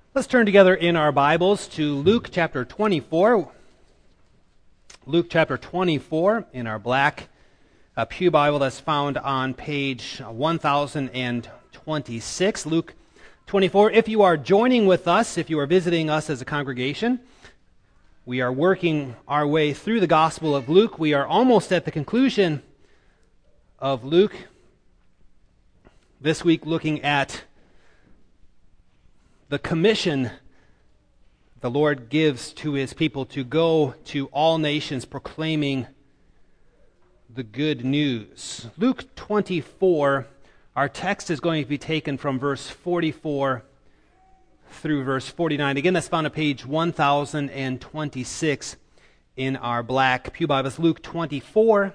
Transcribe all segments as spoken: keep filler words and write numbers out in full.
Let's turn together in our Bibles to Luke chapter twenty-four. Luke chapter twenty-four in our black uh, Pew Bible that's found on page one thousand twenty-six. Luke twenty-four. If you are joining with us, if you are visiting us as a congregation, we are working our way through the Gospel of Luke. We are almost at the conclusion of Luke. This week looking at the commission the Lord gives to his people to go to all nations proclaiming the good news. Luke twenty-four, our text is going to be taken from verse forty-four through verse forty-nine. Again, that's found on page one thousand twenty-six in our black Pew Bibles. Luke twenty-four,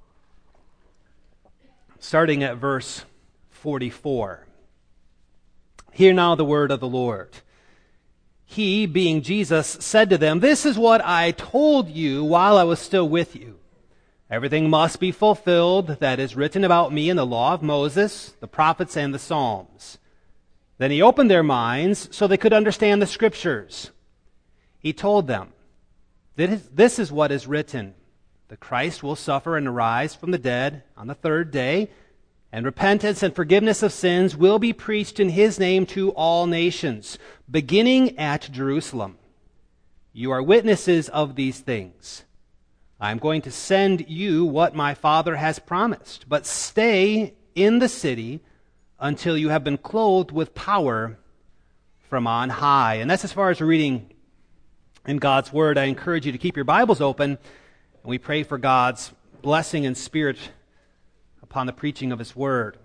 starting at verse forty-four. Hear now the word of the Lord. He, being Jesus, said to them, "This is what I told you while I was still with you. Everything must be fulfilled that is written about me in the law of Moses, the prophets, and the Psalms." Then he opened their minds so they could understand the Scriptures. He told them, "This is what is written. The Christ will suffer and arise from the dead on the third day, and repentance and forgiveness of sins will be preached in his name to all nations, beginning at Jerusalem. You are witnesses of these things. I am going to send you what my Father has promised, but stay in the city until you have been clothed with power from on high." And that's as far as we're reading in God's Word. I encourage you to keep your Bibles open, and we pray for God's blessing and Spirit upon the preaching of his word.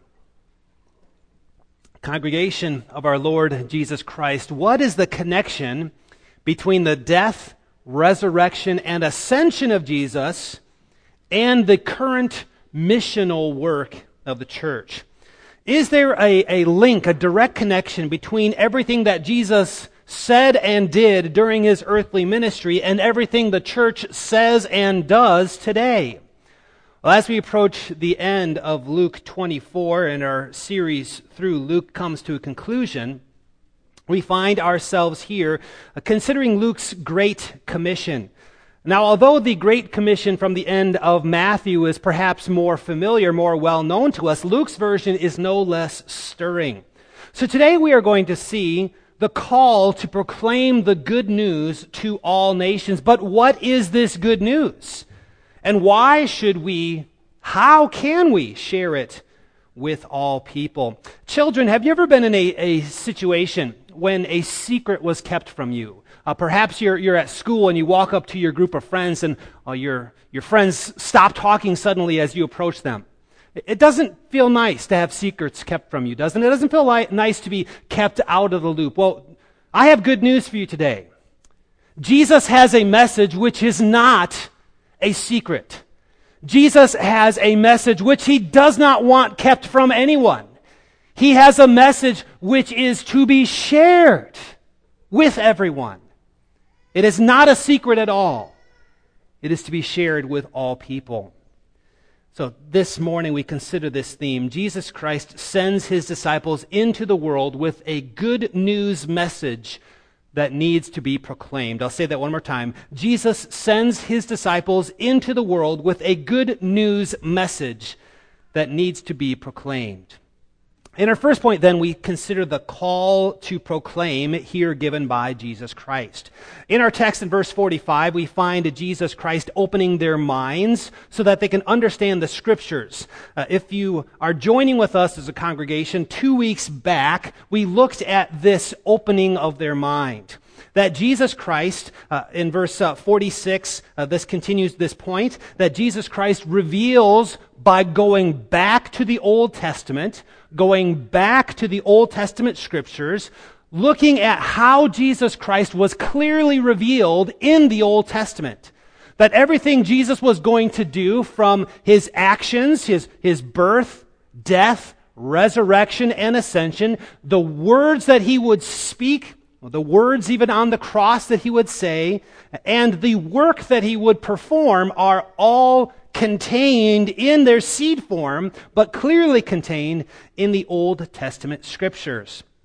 Congregation of our Lord Jesus Christ, what is the connection between the death, resurrection, and ascension of Jesus and the current missional work of the church? Is there a, a link, a direct connection between everything that Jesus said and did during his earthly ministry and everything the church says and does today? Well, as we approach the end of Luke twenty-four and our series through Luke comes to a conclusion, we find ourselves here considering Luke's Great Commission. Now, although the Great Commission from the end of Matthew is perhaps more familiar, more well known to us, Luke's version is no less stirring. So today we are going to see the call to proclaim the good news to all nations. But what is this good news? And why should we, how can we share it with all people? Children, have you ever been in a, a situation when a secret was kept from you? Uh, perhaps you're you're at school and you walk up to your group of friends and uh, your your friends stop talking suddenly as you approach them. It doesn't feel nice to have secrets kept from you, doesn't it? It doesn't feel like, nice to be kept out of the loop. Well, I have good news for you today. Jesus has a message which is not a secret. Jesus has a message which he does not want kept from anyone. He has a message which is to be shared with everyone. It is not a secret at all. It is to be shared with all people. So this morning we consider this theme. Jesus Christ sends his disciples into the world with a good news message that needs to be proclaimed. I'll say that one more time. Jesus sends his disciples into the world with a good news message that needs to be proclaimed. In our first point, then, we consider the call to proclaim here given by Jesus Christ. In our text in verse forty-five, we find Jesus Christ opening their minds so that they can understand the Scriptures. Uh, if you are joining with us as a congregation, two weeks back, we looked at this opening of their mind. That Jesus Christ, uh, in verse uh, forty-six, uh, this continues this point, that Jesus Christ reveals by going back to the Old Testament, going back to the Old Testament Scriptures, looking at how Jesus Christ was clearly revealed in the Old Testament. That everything Jesus was going to do from his actions, his, his birth, death, resurrection, and ascension, the words that he would speak, the words even on the cross that he would say, and the work that he would perform are all contained in their seed form, but clearly contained in the Old Testament Scriptures.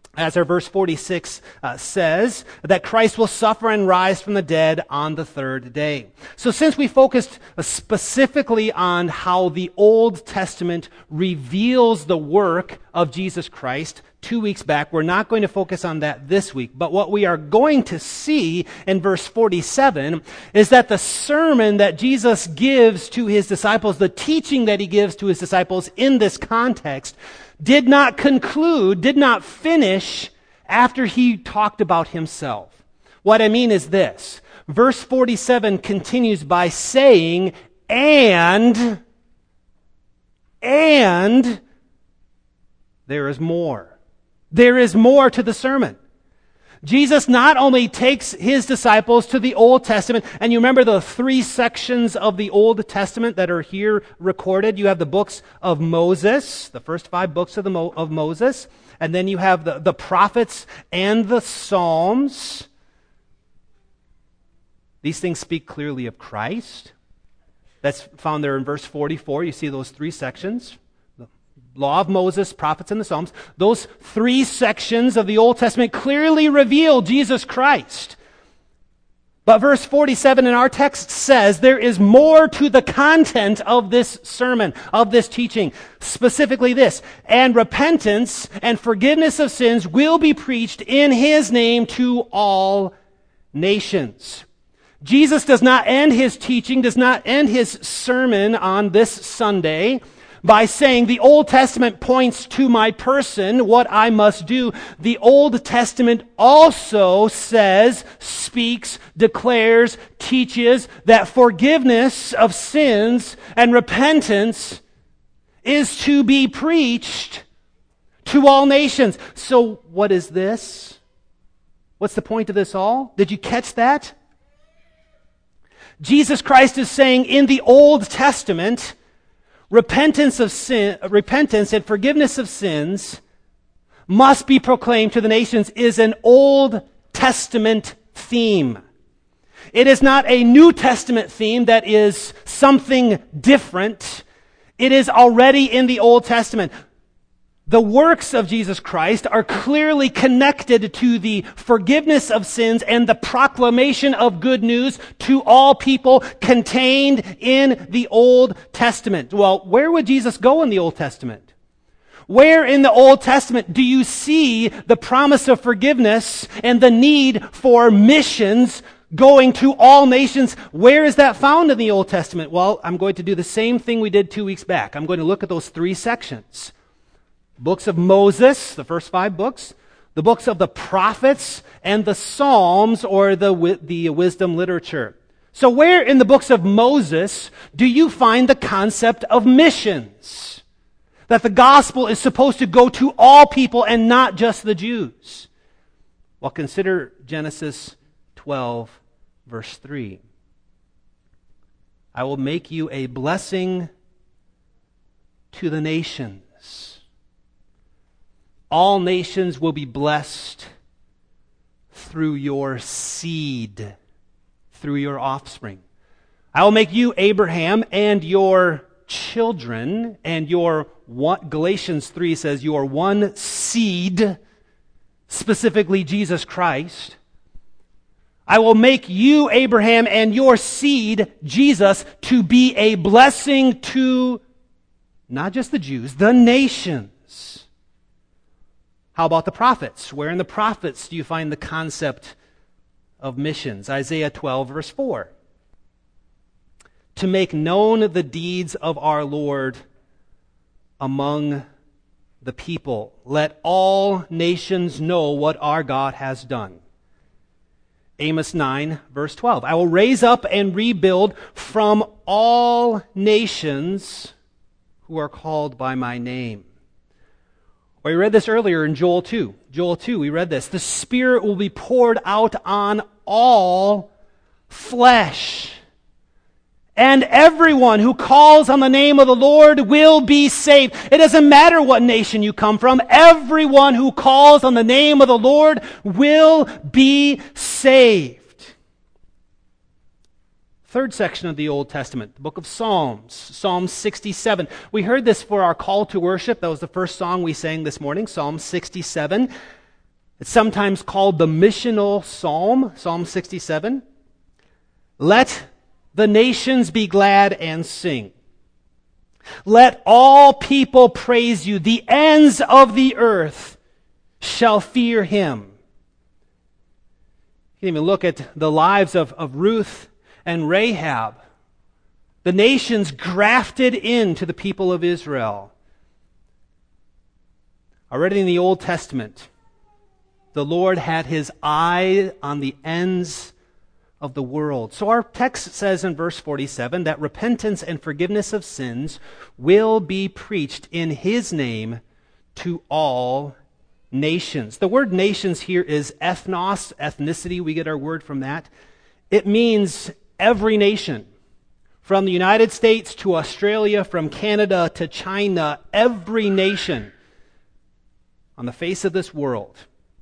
as our verse forty-six uh, says, that Christ will suffer and rise from the dead on the third day. So since we focused specifically on how the Old Testament reveals the work of Jesus Christ two weeks back, we're not going to focus on that this week. But what we are going to see in verse forty-seven is that the sermon that Jesus gives to his disciples, the teaching that he gives to his disciples in this context, did not conclude, did not finish after he talked about himself. What I mean is this. Verse forty-seven continues by saying, and, and, there is more. There is more to the sermon. Jesus not only takes his disciples to the Old Testament, and you remember the three sections of the Old Testament that are here recorded. You have the books of Moses, the first five books of, the Mo- of Moses, and then you have the, the prophets and the Psalms. These things speak clearly of Christ. That's found there in verse forty-four. You see those three sections. Law of Moses, prophets, and the Psalms. Those three sections of the Old Testament clearly reveal Jesus Christ. But verse forty-seven in our text says there is more to the content of this sermon, of this teaching. Specifically this, and repentance and forgiveness of sins will be preached in his name to all nations. Jesus does not end his teaching, does not end his sermon on this Sunday by saying the Old Testament points to my person, what I must do. The Old Testament also says, speaks, declares, teaches that forgiveness of sins and repentance is to be preached to all nations. So what is this? What's the point of this all? Did you catch that? Jesus Christ is saying in the Old Testament, Repentance of sin, repentance and forgiveness of sins must be proclaimed to the nations is an Old Testament theme. It is not a New Testament theme that is something different. It is already in the Old Testament. The works of Jesus Christ are clearly connected to the forgiveness of sins and the proclamation of good news to all people contained in the Old Testament. Well, where would Jesus go in the Old Testament? Where in the Old Testament do you see the promise of forgiveness and the need for missions going to all nations? Where is that found in the Old Testament? Well, I'm going to do the same thing we did two weeks back. I'm going to look at those three sections. Books of Moses, the first five books, the books of the prophets, and the Psalms, or the, the wisdom literature. So where in the books of Moses do you find the concept of missions? That the gospel is supposed to go to all people and not just the Jews? Well, consider Genesis twelve, verse three. I will make you a blessing to the nations. All nations will be blessed through your seed, through your offspring. I will make you, Abraham, and your children, and your one, Galatians three says, your one seed, specifically Jesus Christ. I will make you, Abraham, and your seed, Jesus, to be a blessing to not just the Jews, the nations. How about the prophets? Where in the prophets do you find the concept of missions? Isaiah twelve, verse four. To make known the deeds of our Lord among the people. Let all nations know what our God has done. Amos nine, verse twelve. I will raise up and rebuild from all nations who are called by my name. Well, we read this earlier in Joel two. Joel two, we read this. The Spirit will be poured out on all flesh. And everyone who calls on the name of the Lord will be saved. It doesn't matter what nation you come from. Everyone who calls on the name of the Lord will be saved. Third section of the Old Testament, the book of Psalms, Psalm sixty-seven. We heard this for our call to worship. That was the first song we sang this morning, Psalm sixty-seven. It's sometimes called the missional psalm, Psalm sixty-seven. Let the nations be glad and sing. Let all people praise you. The ends of the earth shall fear him. You can even look at the lives of, of Ruth and Rahab. The nations grafted into the people of Israel. Already in the Old Testament, the Lord had his eye on the ends of the world. So our text says in verse forty-seven that repentance and forgiveness of sins will be preached in his name to all nations. The word nations here is ethnos, ethnicity. We get our word from that. It means every nation. From the United States to Australia, from Canada to China, every nation on the face of this world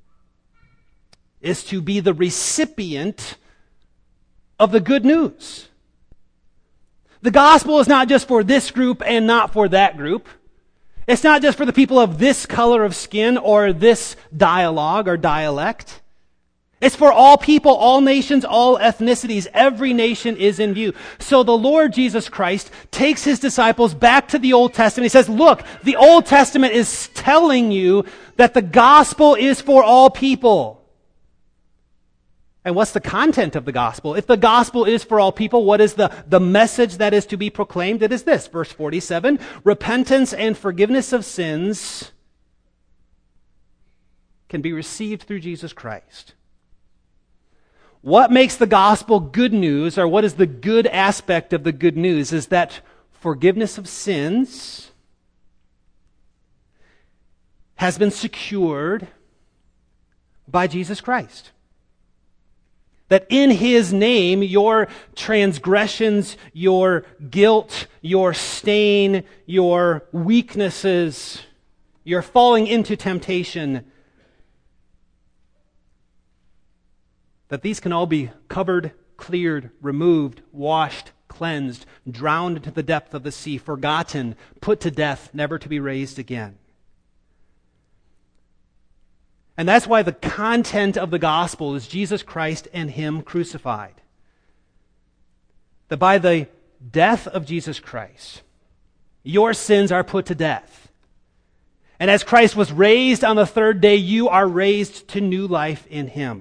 is to be the recipient of the good news. The gospel is not just for this group and not for that group. It's not just for the people of this color of skin or this dialogue or dialect. It's for all people, all nations, all ethnicities. Every nation is in view. So the Lord Jesus Christ takes his disciples back to the Old Testament. He says, look, the Old Testament is telling you that the gospel is for all people. And what's the content of the gospel? If the gospel is for all people, what is the, the message that is to be proclaimed? It is this, verse forty-seven, repentance and forgiveness of sins can be received through Jesus Christ. What makes the gospel good news, or what is the good aspect of the good news, is that forgiveness of sins has been secured by Jesus Christ. That in his name, your transgressions, your guilt, your stain, your weaknesses, your falling into temptation, that these can all be covered, cleared, removed, washed, cleansed, drowned into the depth of the sea, forgotten, put to death, never to be raised again. And that's why the content of the gospel is Jesus Christ and him crucified. That by the death of Jesus Christ, your sins are put to death. And as Christ was raised on the third day, you are raised to new life in him.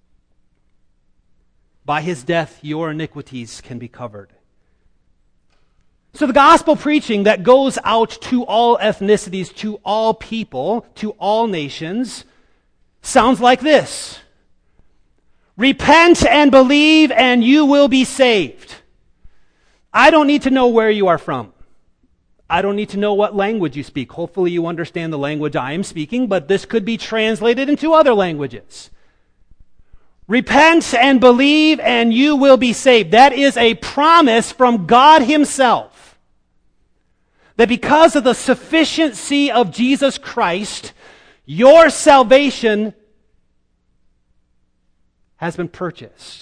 By his death, your iniquities can be covered. So the gospel preaching that goes out to all ethnicities, to all people, to all nations, sounds like this. Repent and believe and you will be saved. I don't need to know where you are from. I don't need to know what language you speak. Hopefully you understand the language I am speaking, but this could be translated into other languages. Repent and believe and you will be saved. That is a promise from God himself. That because of the sufficiency of Jesus Christ, your salvation has been purchased.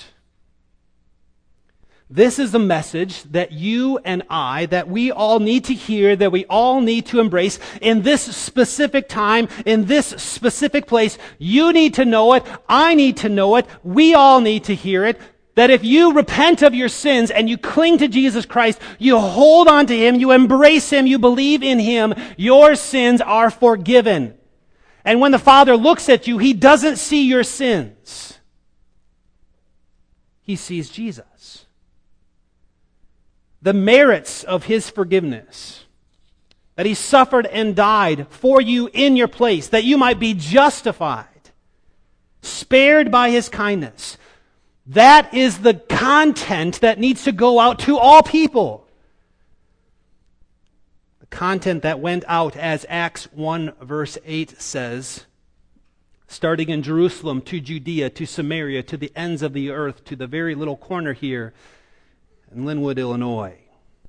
This is the message that you and I, that we all need to hear, that we all need to embrace in this specific time, in this specific place. You need to know it. I need to know it. We all need to hear it. That if you repent of your sins and you cling to Jesus Christ, you hold on to him, you embrace him, you believe in him, your sins are forgiven. And when the Father looks at you, he doesn't see your sins. He sees Jesus. The merits of his forgiveness. That he suffered and died for you in your place, that you might be justified, spared by his kindness. That is the content that needs to go out to all people. Content that went out, as Acts one verse eight says, starting in Jerusalem to Judea to Samaria to the ends of the earth to the very little corner here in Linwood, Illinois.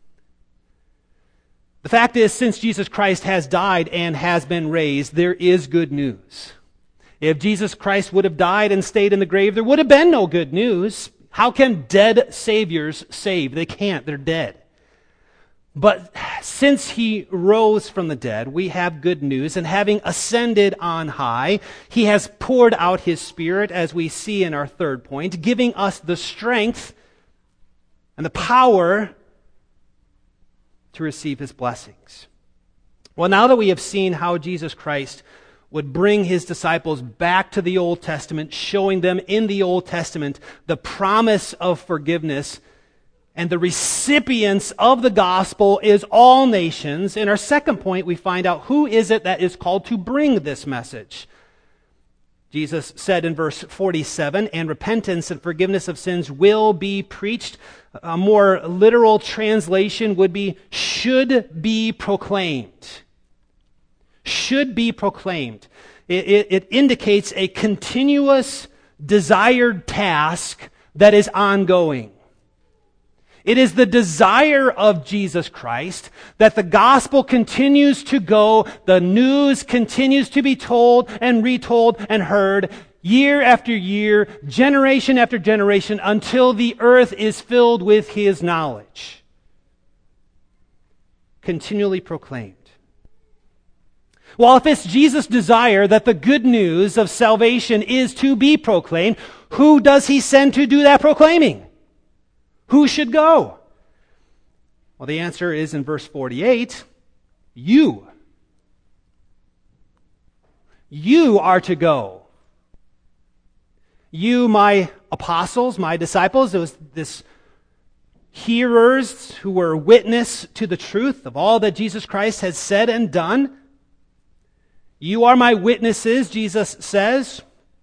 The fact is, since Jesus Christ has died and has been raised, there is good news. If Jesus Christ would have died and stayed in the grave, there would have been no good news. How can dead saviors save? They can't. They're dead. But since he rose from the dead, we have good news, and having ascended on high, he has poured out his Spirit, as we see in our third point, giving us the strength and the power to receive his blessings. Well, now that we have seen how Jesus Christ would bring his disciples back to the Old Testament, showing them in the Old Testament the promise of forgiveness, and the recipients of the gospel is all nations. In our second point, we find out who is it that is called to bring this message. Jesus said in verse forty-seven, and repentance and forgiveness of sins will be preached. A more literal translation would be, should be proclaimed. Should be proclaimed. It, it, it indicates a continuous, desired task that is ongoing. It is the desire of Jesus Christ that the gospel continues to go, the news continues to be told and retold and heard year after year, generation after generation, until the earth is filled with his knowledge. Continually proclaimed. Well, if it's Jesus' desire that the good news of salvation is to be proclaimed, who does he send to do that proclaiming? Who should go? Well, the answer is in verse forty-eight, you. You are to go. You, my apostles, my disciples, it was this hearers who were witness to the truth of all that Jesus Christ has said and done. You are my witnesses, Jesus says.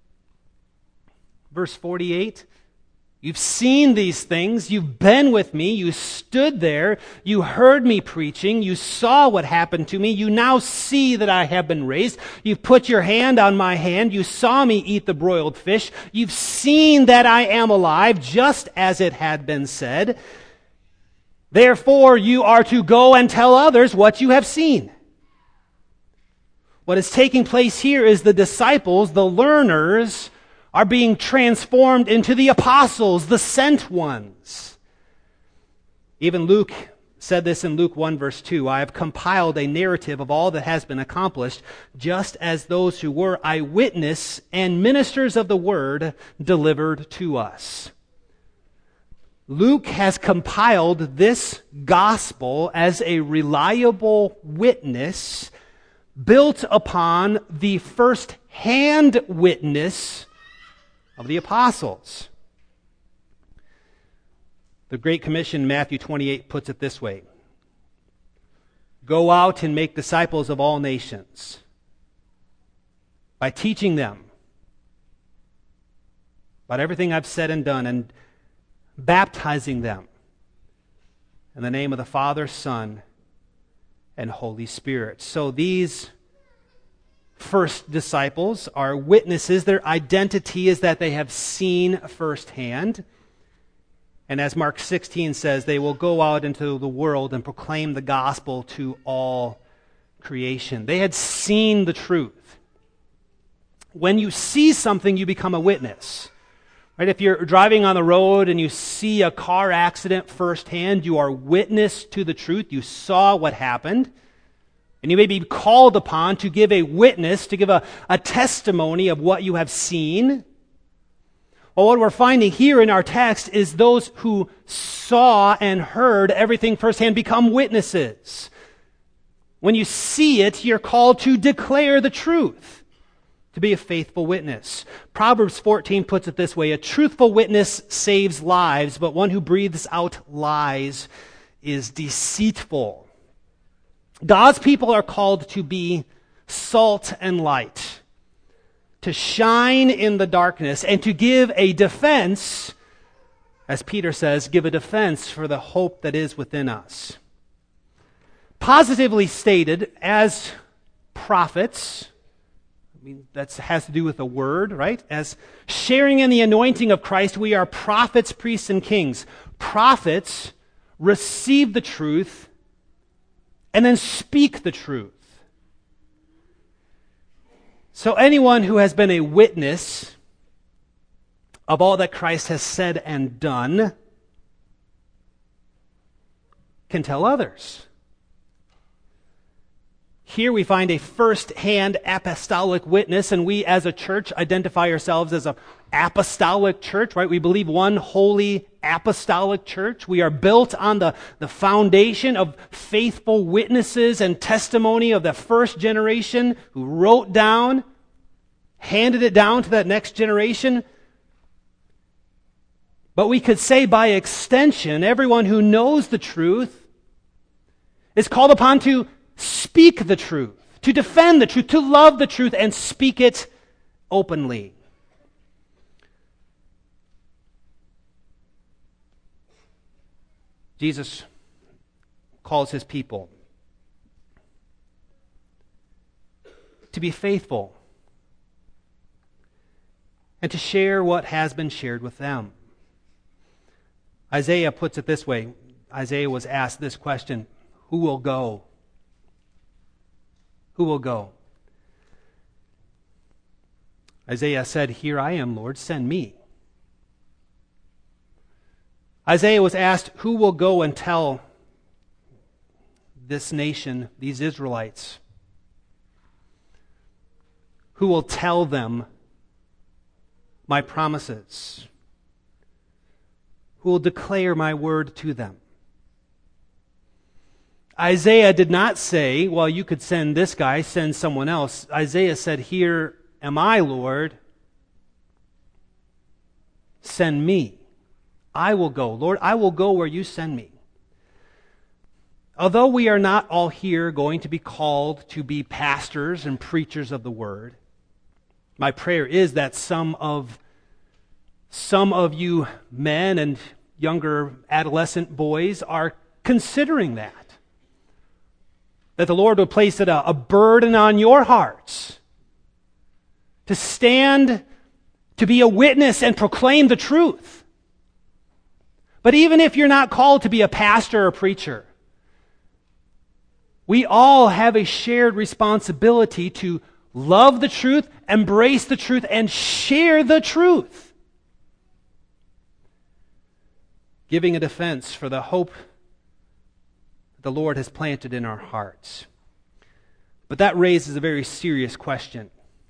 Verse forty-eight. You've seen these things. You've been with me. You stood there. You heard me preaching. You saw what happened to me. You now see that I have been raised. You've put your hand on my hand. You saw me eat the broiled fish. You've seen that I am alive, just as it had been said. Therefore, you are to go and tell others what you have seen. What is taking place here is the disciples, the learners, are being transformed into the apostles, the sent ones. Even Luke said this in Luke one verse two, I have compiled a narrative of all that has been accomplished, just as those who were eyewitness and ministers of the word delivered to us. Luke has compiled this gospel as a reliable witness built upon the first-hand witness of the apostles. The Great Commission, Matthew twenty-eight, puts it this way. Go out and make disciples of all nations by teaching them about everything I've said and done, and baptizing them in the name of the Father, Son, and Holy Spirit. So these first disciples are witnesses. Their identity is that they have seen firsthand. And as Mark sixteen says, they will go out into the world and proclaim the gospel to all creation. They had seen the truth. When you see something, you become a witness. Right? If you're driving on the road and you see a car accident firsthand, you are witness to the truth. You saw what happened. And you may be called upon to give a witness, to give a, a testimony of what you have seen. Well, what we're finding here in our text is those who saw and heard everything firsthand become witnesses. When you see it, you're called to declare the truth, to be a faithful witness. Proverbs fourteen puts it this way, a truthful witness saves lives, but one who breathes out lies is deceitful. God's people are called to be salt and light, to shine in the darkness, and to give a defense, as Peter says, give a defense for the hope that is within us. Positively stated, as prophets, I mean, that has to do with the word, right? As sharing in the anointing of Christ, we are prophets, priests, and kings. Prophets receive the truth and then speak the truth. So anyone who has been a witness of all that Christ has said and done can tell others. Here we find a first-hand apostolic witness, and we as a church identify ourselves as an apostolic church, right? We believe one holy apostolic church. We are built on the, the foundation of faithful witnesses and testimony of the first generation who wrote down, handed it down to that next generation. But we could say by extension, everyone who knows the truth is called upon to speak the truth, to defend the truth, to love the truth, and speak it openly. Jesus calls his people to be faithful and to share what has been shared with them. Isaiah puts it this way. Isaiah was asked this question, who will go? Who will go? Isaiah said, here I am, Lord, send me. Isaiah was asked, who will go and tell this nation, these Israelites? Who will tell them my promises? Who will declare my word to them? Isaiah did not say, well, you could send this guy, send someone else. Isaiah said, here am I, Lord. Send me. I will go. Lord, I will go where you send me. Although we are not all here going to be called to be pastors and preachers of the word, my prayer is that some of some of you men and younger adolescent boys are considering that. That the Lord would place it a, a burden on your hearts to stand, to be a witness and proclaim the truth. But even if you're not called to be a pastor or preacher, we all have a shared responsibility to love the truth, embrace the truth, and share the truth. Giving a defense for the hope the Lord has planted in our hearts. But that raises a very serious question.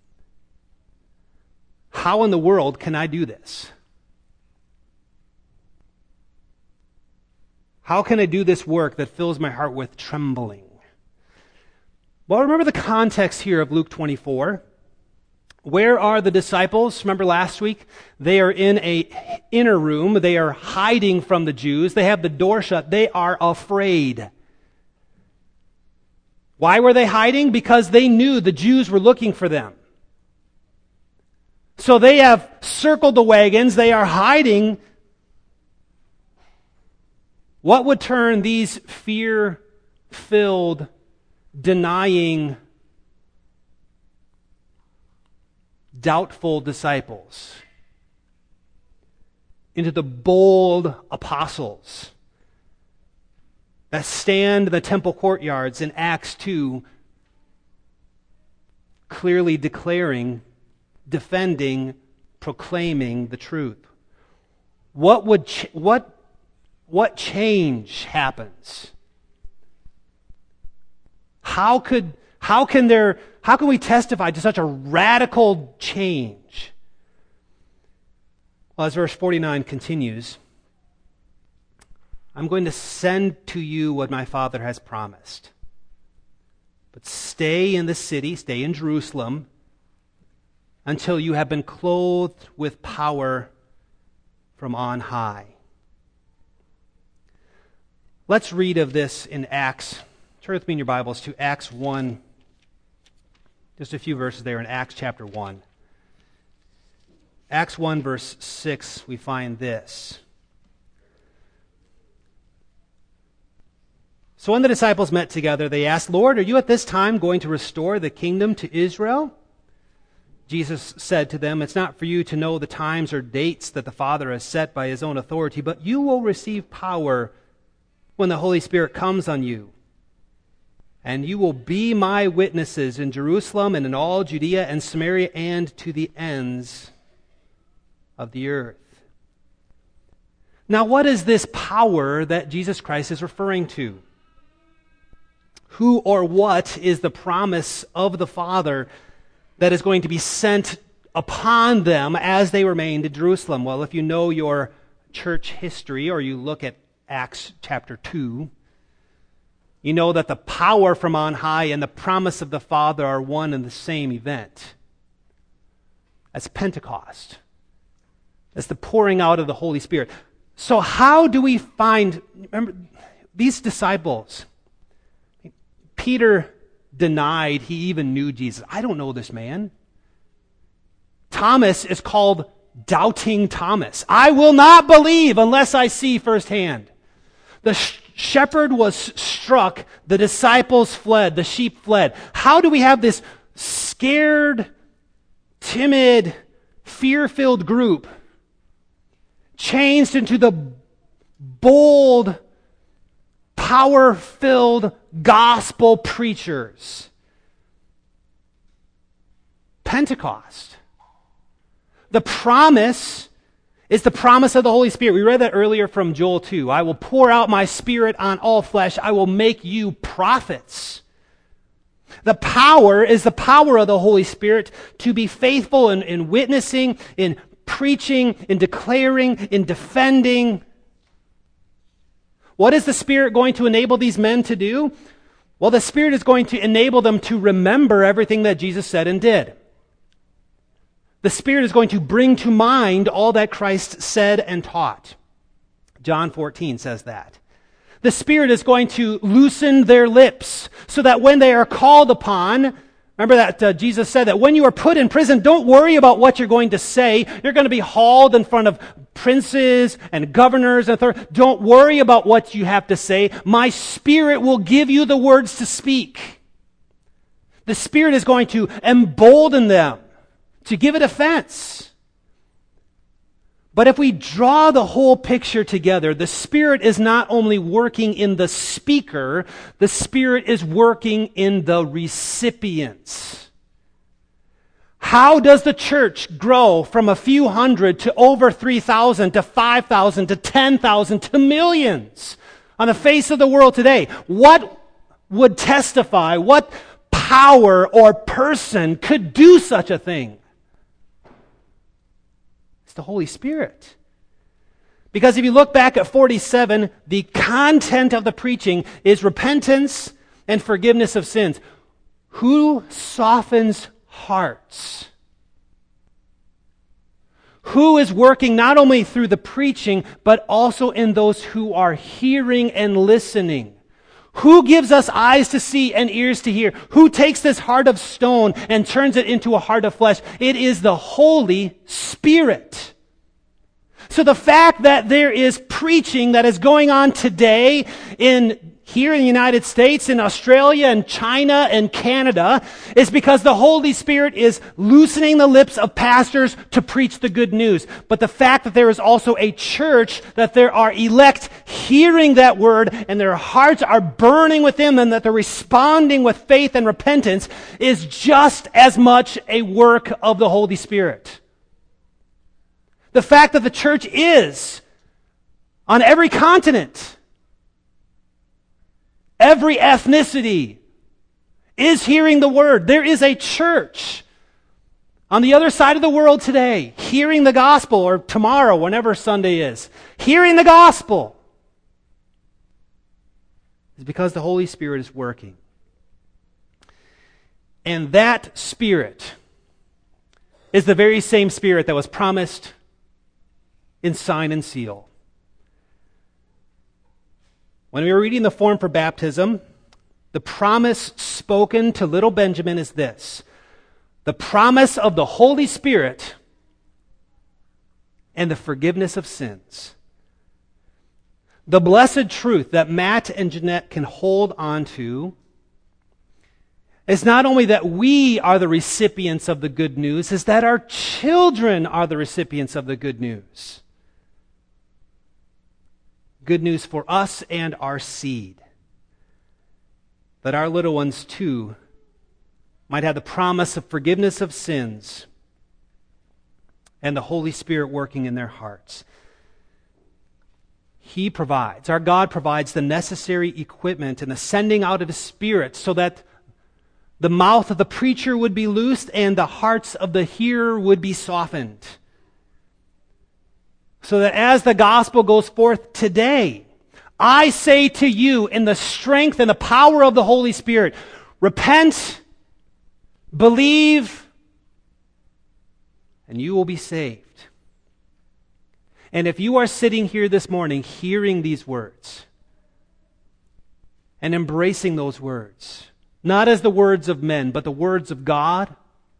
How in the world can I do this? How can I do this work that fills my heart with trembling? Well, remember the context here of Luke twenty-four. Where are the disciples? Remember last week? They are in a inner room. They are hiding from the Jews. They have the door shut. They are afraid. Why were they hiding? Because they knew the Jews were looking for them. So they have circled the wagons. They are hiding. What would turn these fear-filled, denying, doubtful disciples into the bold apostles that stand in the temple courtyards in Acts two, clearly declaring, defending, proclaiming the truth? What would ch- what what change happens? How could how can there how can we testify to such a radical change? Well, as verse forty-nine continues, I'm going to send to you what my Father has promised. But stay in the city, stay in Jerusalem, until you have been clothed with power from on high. Let's read of this in Acts. Turn with me in your Bibles to Acts one. Just a few verses there in Acts chapter one. Acts one verse six, we find this. So when the disciples met together, they asked, Lord, are you at this time going to restore the kingdom to Israel? Jesus said to them, it's not for you to know the times or dates that the Father has set by his own authority, but you will receive power when the Holy Spirit comes on you. And you will be my witnesses in Jerusalem and in all Judea and Samaria and to the ends of the earth. Now, what is this power that Jesus Christ is referring to? who or what is the promise of the Father that is going to be sent upon them as they remained in Jerusalem? Well, if you know your church history, or you look at Acts chapter two, you know that the power from on high and the promise of the Father are one and the same event. That's Pentecost. That's the pouring out of the Holy Spirit. So how do we find, remember, these disciples, Peter denied he even knew Jesus. I don't know this man. Thomas is called Doubting Thomas. I will not believe unless I see firsthand. The sh- shepherd was struck, the disciples fled, the sheep fled. How do we have this scared, timid, fear-filled group changed into the bold, power-filled gospel preachers? Pentecost. The promise is the promise of the Holy Spirit. We read that earlier from Joel two. I will pour out my Spirit on all flesh. I will make you prophets. The power is the power of the Holy Spirit to be faithful in, in witnessing, in preaching, in declaring, in defending. What is the Spirit going to enable these men to do? Well, the Spirit is going to enable them to remember everything that Jesus said and did. The Spirit is going to bring to mind all that Christ said and taught. John fourteen says that. The Spirit is going to loosen their lips so that when they are called upon, remember that uh, Jesus said that when you are put in prison, don't worry about what you're going to say. You're going to be hauled in front of princes and governors and authorities. Don't worry about what you have to say. My Spirit will give you the words to speak. The Spirit is going to embolden them to give a defense. But if we draw the whole picture together, the Spirit is not only working in the speaker, the Spirit is working in the recipients. How does the church grow from a few hundred to over three thousand to five thousand to ten thousand to millions on the face of the world today? What would testify, what power or person could do such a thing? The Holy Spirit. Because if you look back at forty-seven, the content of the preaching is repentance and forgiveness of sins. Who softens hearts? Who is working not only through the preaching, but also in those who are hearing and listening? Who gives us eyes to see and ears to hear? Who takes this heart of stone and turns it into a heart of flesh? It is the Holy Spirit. So the fact that there is preaching that is going on today in here in the United States, in Australia, and China, and Canada, is because the Holy Spirit is loosening the lips of pastors to preach the good news. But the fact that there is also a church, that there are elect hearing that word, and their hearts are burning within them, that they're responding with faith and repentance, is just as much a work of the Holy Spirit. The fact that the church is on every continent, every ethnicity is hearing the word. There is a church on the other side of the world today hearing the gospel, or tomorrow, whenever Sunday is, hearing the gospel. It's because the Holy Spirit is working. And that Spirit is the very same Spirit that was promised in sign and seal. When we were reading the form for baptism, the promise spoken to little Benjamin is this: the promise of the Holy Spirit and the forgiveness of sins. The blessed truth that Matt and Jeanette can hold on to is not only that we are the recipients of the good news, is that our children are the recipients of the good news. Good news for us and our seed. That our little ones too might have the promise of forgiveness of sins and the Holy Spirit working in their hearts. He provides. Our God provides the necessary equipment and the sending out of His Spirit so that the mouth of the preacher would be loosed and the hearts of the hearer would be softened. So that as the gospel goes forth today, I say to you in the strength and the power of the Holy Spirit, repent, believe, and you will be saved. And if you are sitting here this morning hearing these words and embracing those words, not as the words of men, but the words of God,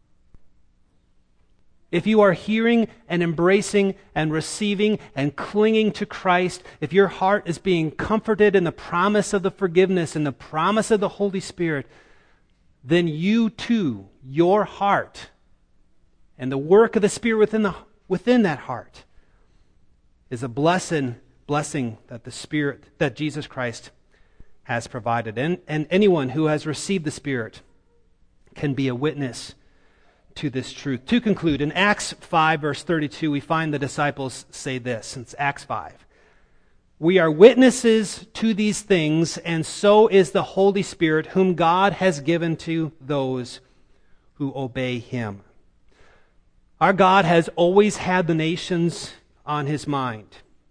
if you are hearing and embracing and receiving and clinging to Christ, if your heart is being comforted in the promise of the forgiveness and the promise of the Holy Spirit, then you too, your heart and the work of the Spirit within the within that heart is a blessing, blessing that the Spirit, that Jesus Christ has provided. And, and anyone who has received the Spirit can be a witness to this truth. To conclude, in Acts five, verse thirty-two, we find the disciples say this. It's Acts five. We are witnesses to these things, and so is the Holy Spirit, whom God has given to those who obey Him. Our God has always had the nations on His mind.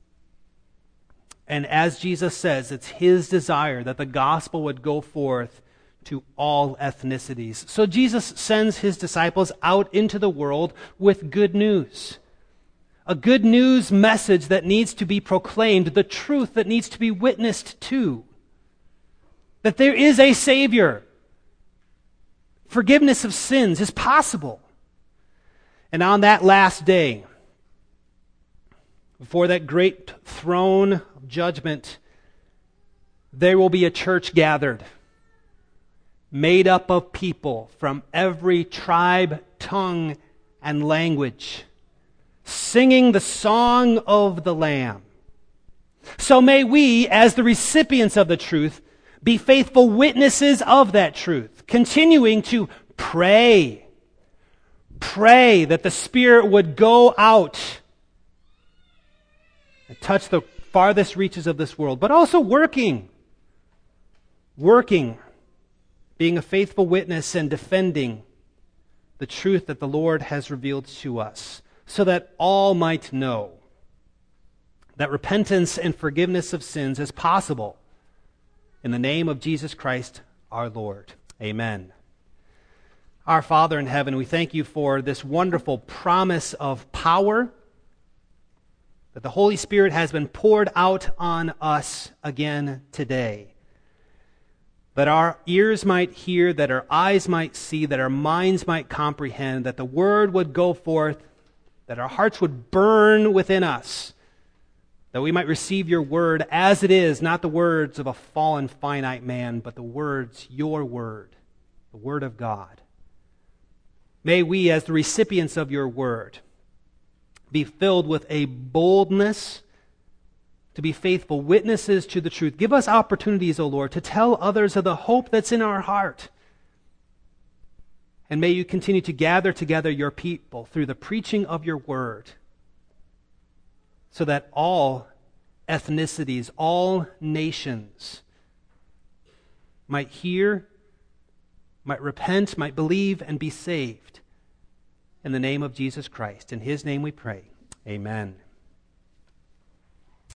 And as Jesus says, it's His desire that the gospel would go forth to all ethnicities. So Jesus sends His disciples out into the world with good news. A good news message that needs to be proclaimed, the truth that needs to be witnessed to. That there is a Savior. Forgiveness of sins is possible. And on that last day, before that great throne of judgment, there will be a church gathered, made up of people from every tribe, tongue, and language, singing the song of the Lamb. So may we, as the recipients of the truth, be faithful witnesses of that truth, continuing to pray, pray that the Spirit would go out and touch the farthest reaches of this world, but also working, working, being a faithful witness and defending the truth that the Lord has revealed to us, so that all might know that repentance and forgiveness of sins is possible in the name of Jesus Christ our Lord. Amen. Our Father in heaven, we thank you for this wonderful promise of power, that the Holy Spirit has been poured out on us again today. That our ears might hear, that our eyes might see, that our minds might comprehend, that the word would go forth, that our hearts would burn within us, that we might receive your word as it is, not the words of a fallen, finite man, but the words, your word, the word of God. May we, as the recipients of your word, be filled with a boldness to be faithful witnesses to the truth. Give us opportunities, O Lord, to tell others of the hope that's in our heart. And may you continue to gather together your people through the preaching of your word, so that all ethnicities, all nations might hear, might repent, might believe, and be saved. In the name of Jesus Christ. In His name we pray. Amen.